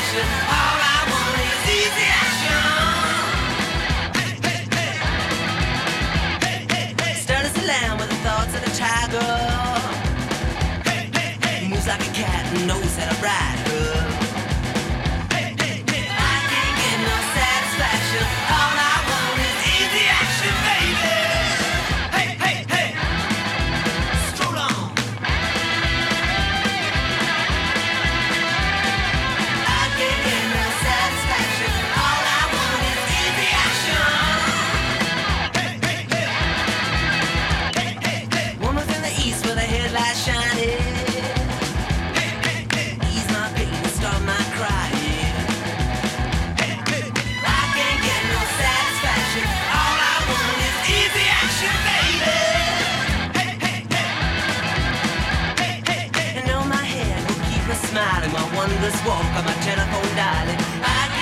satisfaction. All I want is easy action. Stern as a lamb with the thoughts of a tiger. Moves like a cat and knows how to ride her. I can't get no satisfaction. All I want is easy action, baby. Hey, hey, hey. Stroll on. I can't get no satisfaction. All I want is easy action. Hey, hey, hey. Hey, hey, hey. One was in the east with a headlight shining. Ease my pain and start my crying. I can't get no satisfaction. All I want is easy action, baby. And on my head will keep a smiling, my wondrous walk on my telephone dialing. I